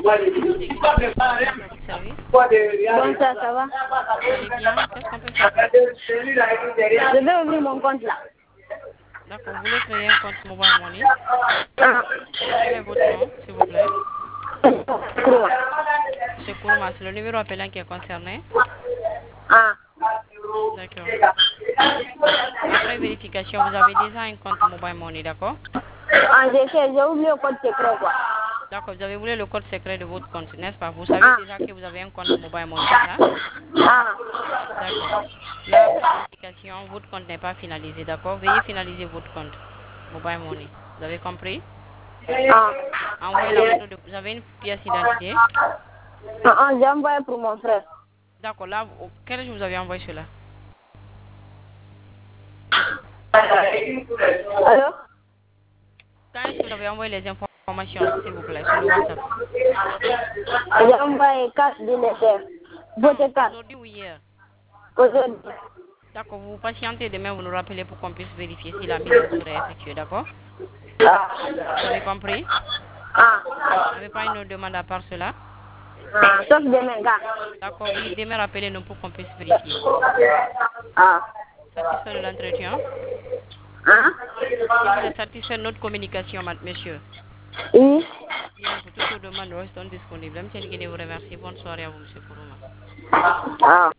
Service. Donc ça va. Vous allez bien? Qu'est-ce qu'on peut faire? Je vais ouvrir mon compte là. D'accord, vous voulez créer un compte Mobile Money? Quel est votre nom, s'il vous plaît? Kourma. C'est Kourma, c'est le numéro appelant qui est concerné. Ah. D'accord. Après vérification, vous avez déjà un compte Mobile Money, d'accord? Ah, j'ai oublié le code secret quoi. D'accord, vous avez voulu le code secret de votre compte, n'est-ce pas? Vous savez déjà que vous avez un compte Mobile Money, c'est ça? Ah. D'accord. Là, après vérification, votre compte n'est pas finalisé, d'accord? Veuillez finaliser votre compte Mobile Money. Vous avez compris? Ah. Envoyez la photo de... Vous avez une pièce d'identité? Ah, j'ai envoyé pour mon frère. D'accord, là, quel jour vous avez envoyé cela? Allô? Quand est-ce que vous avez envoyé les informations, s'il vous plaît, sur le WhatsApp? J'ai envoyé 4 dignitaires. Votre carte. Aujourd'hui ou hier? Aujourd'hui. D'accord, vous patientez, demain vous nous rappelez pour qu'on puisse vérifier si la mise en serait effectuée, d'accord? Ah. Vous avez compris? Ah. Vous n'avez pas une autre demande à part cela? Ah. Sauf demain, gars. D'accord, oui, demain rappelez-nous pour qu'on puisse vérifier. Ah. Satisfait de l'entretien? Hein? Si vous êtes satisfait de notre communication, monsieur. Oui. Bien, pour toutes vos demandes, restons disponibles. Même si vous remercie. Bonne soirée à vous, monsieur Kourouma. Ah.